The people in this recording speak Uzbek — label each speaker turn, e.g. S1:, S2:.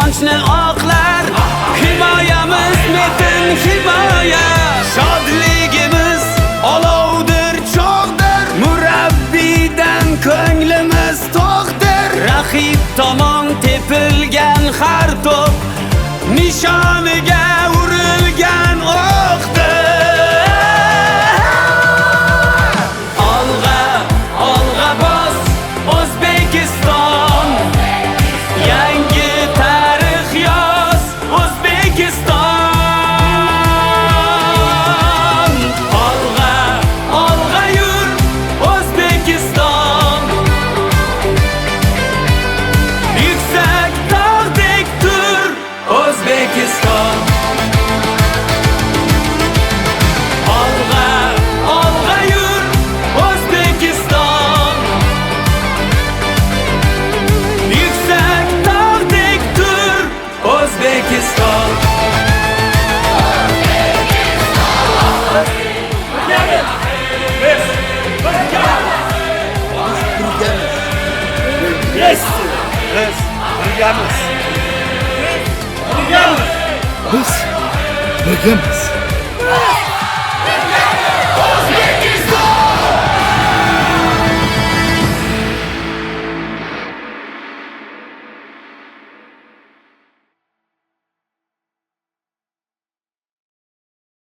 S1: quvonchni oqlar. Himoyamiz metin himoya, shodligimiz olovdir, cho'g'dir. Murabbiydan ko'nglimiz to'qdir. Raqib tomon tepilgan har to'p nishoniga urilgan o'qdir. Olg'a, olg'a bos O'zbekiston, yangi tarix yoz O'zbekiston. Olg'a, olg'a yur O'zbekiston, yuksak tog'dek tur O'zbekiston. Olg'a, olg'a yur O'zbekiston, yuksak tog'dek tur O'zbekiston.
S2: Biz birgamiz. Biz birgamiz.